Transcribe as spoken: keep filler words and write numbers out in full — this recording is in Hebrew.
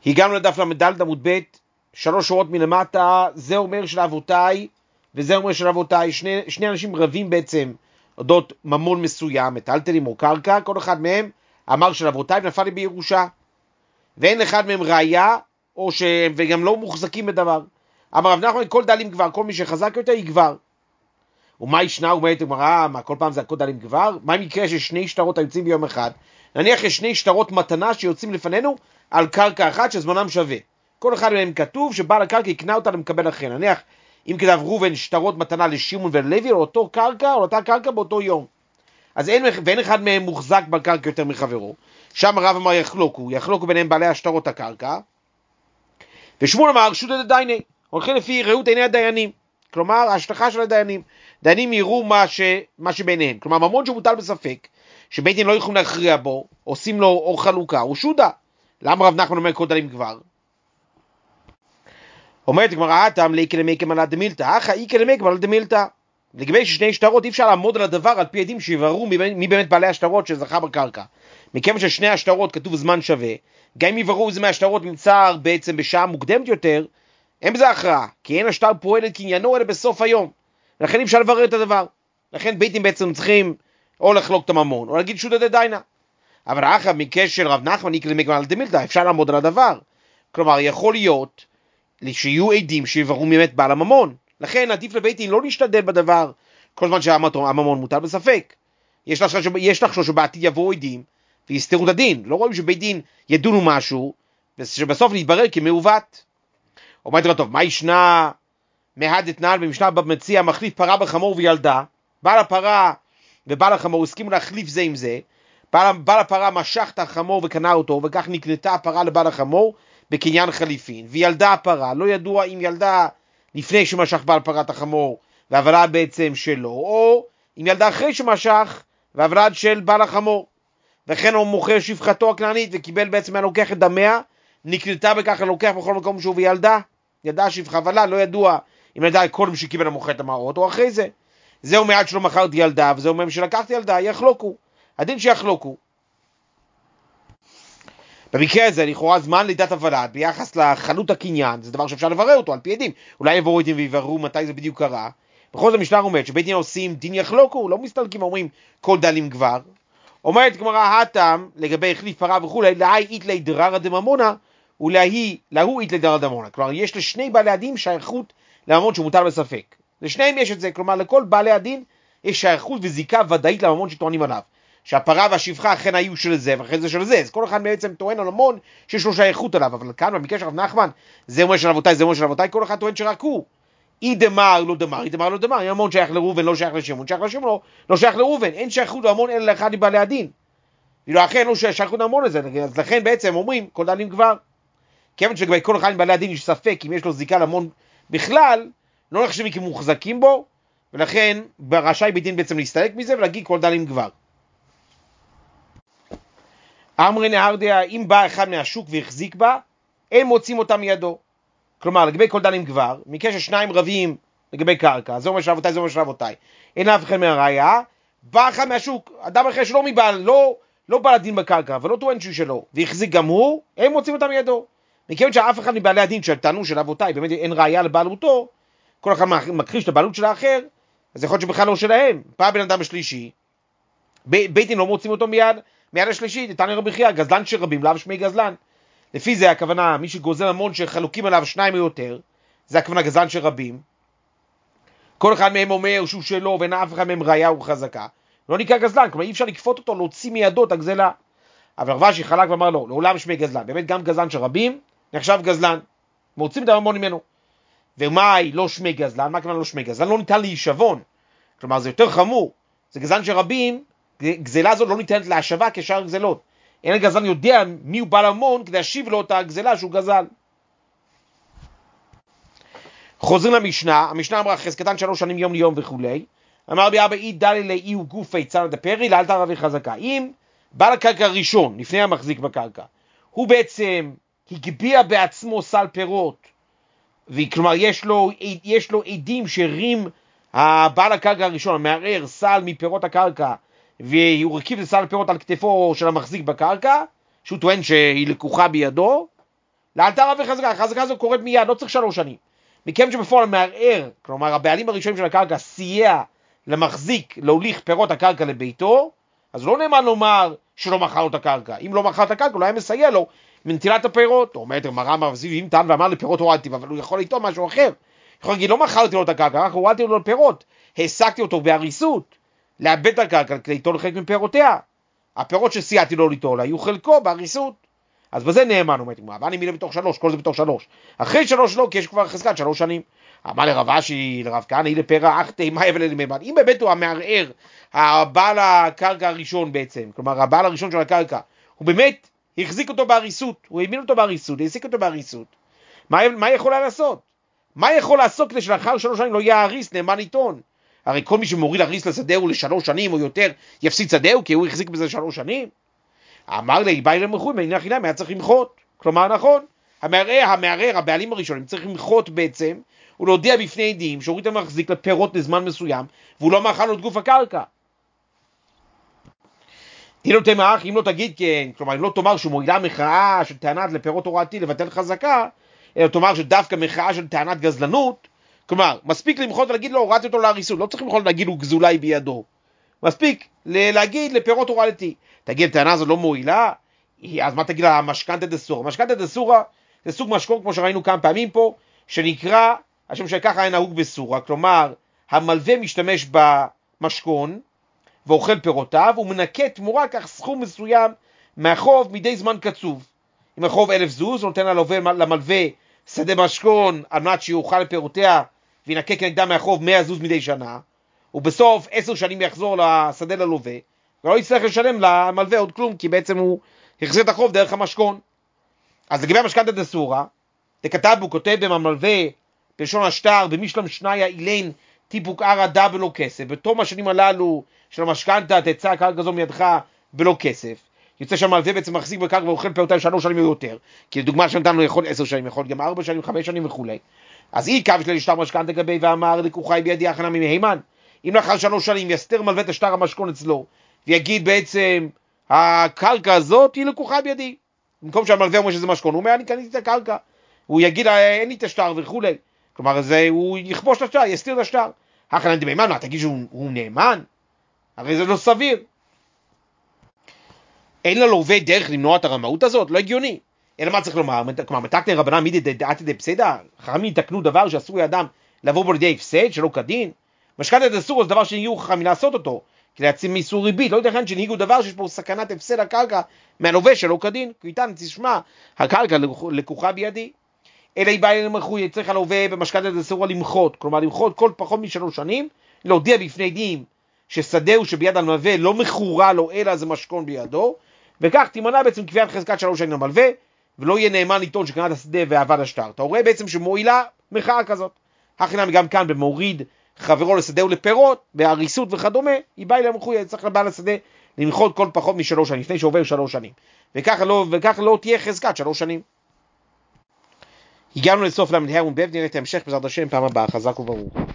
הגענו לדף למדלת עמוד ב', שלוש שורות מלמטה, זה אומר של אבותיי, וזה אומר של אבותיי, שני, שני אנשים רבים בעצם, אודות ממון מסוים, מטלטלים או קרקע, כל אחד מהם אמר של אבותיי ונפל לי בירושה, ואין אחד מהם ראיה, או ש... וגם לא מוחזקים בדבר. אמר רב נחמן, כל דלים כבר, כל מי שחזק יותר יגבר. ומה ישנה, הוא אומרת, אמרה, מה, כל פעם זה הכל דלים כבר? מה מקרה ששני שטרות היוצאים ביום אחד? נניח יש שני שטרות מתנה שיוצאים לפנינו על קרקע אחת שזמנם שווה. כל אחד מהם כתוב שבעל הקרקע יקנה אותה למקבל אחר. נניח, אם כתב ראובן שטרות מתנה לשמעון וללוי, או אותו קרקע, או אותה קרקע באותו יום. אז אין, ואין אחד מהם מוחזק בקרקע יותר מחברו. שם הרב אמר יחלוקו, יחלוקו ביניהם בעלי השטרות הקרקע. ושמואל אמר, שודא דדייני, הולכים לפי ראות עיני הדיינים. כלומר, ההשלכה של הדיינים. דיינים יראו מה, ש... מה שביניהם. כלומר, ממון שמוטל בספק, שבית דין לא יכולים להכריע בו, עושים לו אור חלוקה, הוא שודה. למה רב נחמן אומר כל דלים כבר? אומרת גמרא, הטעם לאיקא למקם על הדמילתא, אחא איקא למקם על הדמילתא. לגבי ששני שטרות אי אפשר לעמוד על הדבר על פי עדים שיבררו מי באמת בעלי השטרות שזכה בקרקע. מכיוון ששני השטרות כתוב זמן שווה, גם אם יבררו איזה מהשטרות נמצא בעצם בשעה מוקדמת יותר, אין בזה הכרעה, כי אין השטר פועל את קניינו אלא בסוף היום. לכן אי אפשר לברר את הדבר. לכן ביתים בעצם צריכים או לחלוק את הממון, או להגיד שודא דדייני. אבל אחר מקשר רב נחמן איקא למקם על הדמילתא, אפשר לעמוד על הדבר. כלומר, יכול להיות שיהיו עדים שיבררו באמת בעל הממון. לכן עדיף לבית דין לא להשתדל בדבר כל זמן שהממון מוטל בספק. יש לחשוב שבעתיד יבואו עדים ויסתרו את הדין. לא רואים שבית דין ידונו משהו ושבסוף נתברר כמעוות. אומרת רב טוב, מה ישנה מהדת נעל במשנה במציע מחליף פרה בחמור וילדה? בעל הפרה ובעל החמור הסכימו להחליף זה עם זה. בעל, בעל הפרה משך את החמור וקנה אותו, וכך נקנתה הפרה לבעל החמור בקניין חליפין. וילדה הפרה, לא ידוע אם ילדה לפני שמשך בעל פרת החמור והוולד בעצם שלו, או אם ילדה אחרי שמשך והוולד של בעל החמור. וכן הוא מוכר שפחתו הכנענית וקיבל בעצם מהלוקח את דמיה, נקנתה בכך הלוקח בכל מקום שהוא וילדה. ילדה שפחה ולד, לא ידוע אם ילדה קודם שקיבל המוכר את המעות או אחרי זה. זהו מעט שלא מכרתי ילדה, וזהו מעט שלקחתי ילדה, יחלוקו. הדין שיחלוקו. במקרה הזה, לכאורה זמן לידת הוולד ביחס לחלות הקניין, זה דבר שאפשר לברר אותו על פי עדים. אולי יבואו עדים ויבררו מתי זה בדיוק קרה. בכל זאת המשנה אומרת שבית דין עושים דין יחלוקו, לא מסתלקים אומרים כל דלים כבר. אומרת גמרא הטעם לגבי החליף פרה וכולי, להי איתלי דררא דממונא ולהוא איתלי דררא דממונא. כלומר, יש לשני בעלי הדין שייכות לממון שמוטל בספק. לשניהם יש את זה, כלומר לכל בעלי הדין יש שייכות וזיקה ודאית לממון שטוענים עליו. שהפרה והשפחה אכן היו של זה ואחרי זה של זה, אז כל אחד בעצם טוען על המון שיש לו שייכות עליו. אבל כאן במקרה של רב נחמן, זה אומר של אבותיי, זה אומר של אבותיי, כל אחד טוען שרק הוא. אי דמר לא דמר, אי דמר לא דמר, המון שייך לראובן, לא שייך לשמעון, שייך לשמעון, לא, לא שייך לראובן, אין שייכות להמון אלא לאחד מבעלי הדין. ואילו אכן לא שייכות להמון לזה, אז לכן בעצם אומרים כל דלים כבר. כיוון שלגבי כל אחד מבעלי הדין יש ספק אם יש לו זיקה להמון בכלל, לא נחשבים כמוחזקים בו, ולכן רשאי בית דין בעצם להסתלק מזה ולהגיד כל דלים כבר. אמרי נהרדיה, אם בא אחד מהשוק והחזיק בה, הם מוצאים אותה מידו. כלומר, לגבי כל דלים כבר, מקרה ששניים רבים לגבי קרקע, זה אומר של אבותיי, זה אומר של אבותיי, אין אף אחד מהראיה, בא אחד מהשוק, אדם אחר שלא מבעל, לא, לא בעל הדין בקרקע, ולא טוען שהוא שלו, והחזיק גם הוא, הם מוצאים אותה מידו. מכיוון שאף אחד מבעלי הדין שטענו של אבותיי, באמת אין ראיה לבעלותו, כל אחד מכחיש את הבעלות של האחר, אז יכול להיות שבכלל לא שלהם. פעם בן אדם השלישי, בית דין לא מוצאים אותו מיד, מיד השלישי, תניא רבי חייא, גזלן של רבים, לאו שמי גזלן. לפי זה הכוונה, מי שגוזל המון שחלוקים עליו שניים או יותר, זה הכוונה גזלן של רבים. כל אחד מהם אומר שהוא שלו, ואין אף אחד מהם ראיה וחזקה. לא נקרא גזלן, כלומר אי אפשר לקפות אותו, להוציא מידו את הגזלה. אבל רב אשי חלק ואמר לו, לעולם שמי גזלן. באמת גם גזלן של רבים, נחשב גזלן. מוצאים את הממון ממנו. ומאי לא שמי גזלן, מה כמובן לא שמי גזלן? לא ניתן להישבון. כלומר זה יותר חמור. זה גזלן של רבים, גזלה הזאת לא ניתנת להשבה כשאר גזלות. אין הגזלן יודע מי הוא בעל המון כדי להשיב לו את הגזלה שהוא גזל. חוזרים למשנה, המשנה אמרה חזקתן שלוש שנים יום ליום וכולי. אמר בי אבא אי דלי לאי הוא גופי צנא דפרי לאל תרע וחזקה. אם בעל הקרקע הראשון, לפני המחזיק בקרקע, הוא בעצם הגביע בעצמו סל פירות, וכלומר יש לו, יש לו עדים שרים הבעל הקרקע הראשון, המערער סל מפירות הקרקע, והוא רכיב את סל הפירות על כתפו של המחזיק בקרקע, שהוא טוען שהיא לקוחה בידו, לאלתר וחזקה, החזקה הזו קורית מיד, לא צריך שלוש שנים. מכיוון שבפועל מערער, כלומר הבעלים הראשונים של הקרקע סייע למחזיק, להוליך פירות הקרקע לביתו, אז לא נאמן לומר שלא מכר לו את הקרקע. אם לא מכר את הקרקע, הוא היה מסייע לו מנטילת הפירות. או אומרת, מראה מרזיב, אם טען ואמר לפירות הורדתי, אבל הוא יכול לטעון משהו אחר. יכול להגיד, לא מכרתי לו את הקרקע, רק הורדתי לו לפירות. העסקתי אותו בהריסות, לאבד את הקרקע, כדי ליטול חלק מפירותיה. הפירות שסייעתי לו ליטול, היו חלקו בהריסות. אז בזה נאמן, אומרת, אבל אני מילה בתוך שלוש, כל זה בתוך שלוש. אחרי שלוש לא, כי יש כבר חזקת שלוש שנים. אמר לרב אשי, לרב כהנא, היא לפרע אחתי, מה יבל אלימד? אם באמת הוא המערער, הבעל הקרקע הראשון בעצם, כלומר הבעל הראשון של הקרקע, הוא באמת החזיק אותו בהריסות, הוא האמין אותו בהריסות, העסיק אותו בהריסות. מה, מה יכול לעשות? מה יכול לעשות כדי שלאחר שלוש שנים לא יהיה הריס, נאמן עיתון? הרי כל מי שמוריד הריס לשדהו לשלוש שנים או יותר, יפסיד שדהו, כי הוא החזיק בזה שלוש שנים. אמר לי, באי למחוי, מעניין חינם, היה צריך למחות. כלומר, נכון, המערער, המערער, הבעלים הראשונים, צריך למחות בעצם, ולהודיע בפני עדים, שהוריד המחזיק לפירות לזמן מסוים, והוא לא מאכל לו את גוף הקרקע. אם לא תמח, אם לא תגיד כן, כלומר, אם לא תאמר שהוא מועילה מחאה של טענת לפירות הורדתי לבטל חזקה, אלא תאמר שדווקא מחאה של טענת גזלנות, כלומר, מספיק למחות ולהגיד לו, הורדתי אותו להריסות, לא צריך למחות ולהגיד, הוא גזולי בידו. מספיק להגיד לפירות הורדתי. תגיד, הטענה הזו לא מועילה, אז מה תגיד לה, המשכנתא דסורא? המשכנתא דסורא זה סוג משכון, כמו שראינו כמה פעמים פה, שנקרא, השם שככה היה נהוג בסורא, כלומר, המלווה משתמש במשכון, ואוכל פירותיו, הוא מנקה תמורה כך סכום מסוים מהחוב מדי זמן קצוב. אם החוב אלף זוז, הוא נותן למלווה שדה משכון, על מנת שיוכל לפירותיה, וינקה כנגדה מהחוב מאה זוז מדי שנה, ובסוף עשר שנים יחזור לשדה ללווה, ולא יצטרך לשלם למלווה עוד כלום, כי בעצם הוא החזיר את החוב דרך המשכון. אז לגבי המשכנתא דסורא, דכתב הוא כותב במלווה, בלשון השטר, במשלם שניה אילין, טיפוק ערא דה בלא כסף. בתום השנים הללו של המשכנתא, תצא הקרקע זו מידך בלא כסף. יוצא שהמלווה בעצם מחזיק בקרקע ואוכל פירותיה שלוש שנים או יותר. כי לדוגמה שנתנו יכול עשר שנים, יכול גם ארבע שנים, חמש שנים וכו'. אז אי קו של שטר משכנתא גבי ואמר, לקוחי בידי הכנה ממהימן. אם לאחר שלוש שנים יסתר מלווה את השטר המשכון אצלו, ויגיד בעצם, הקרקע הזאת היא לקוחה בידי. במקום שהמלווה אומר שזה משכון, הוא אומר, אני קניתי את הקרקע. הוא יגיד, אין לי את השטר וכו'. כלומר, זה, הוא יכבוש את השטר, יסתיר את השטר. הכנה דמהימן, מה, תגיד שהוא נאמן? הרי זה לא סביר. אין ללווה דרך למנוע את הרמאות הזאת? לא הגיוני. אלא מה צריך לומר? כלומר, מתקני רבנן מידי דעתי דפסדה? חכמים יתקנו דבר שאסור לאדם לבוא בו לידי הפסד, שלא כדין? משכנתא דסורא זה דבר שנהיו חכמים לעשות אותו, כדי להציל מאיסור ריבית. לא ייתכן שנהיגו דבר שיש פה סכנת הפסד הקרקע מהלווה שלא כדין. כיתן תשמע, הקרקע לקוחה בידי. אלא היא באה למחוי, צריך הלווה במשכנתא דסורא למחות, כלומר למחות כל פחות משלוש שנים, להודיע בפני דין ששדהו שביד המלווה לא מכורה לו, אלא זה משכון בידו, וכך תימנע בעצם קביעת חזקת שלוש שנים למלווה, ולא יהיה נאמן לטעון שקנה את השדה ועבד השטר. אתה רואה בעצם שמועילה מחאה כזאת. הכי גם כאן במוריד חברו לשדהו לפירות, בהריסות וכדומה, היא באה למחוי, צריך לבעל השדה למחות כל פחות משלוש שנים, לפני שעובר שלוש שנים. וכך לא, וכך לא תהיה חזקת שלוש שנים. הגענו לסוף למדהר ובב, נראה את ההמשך בעזרת השם פעם הבאה, חזק וברוך.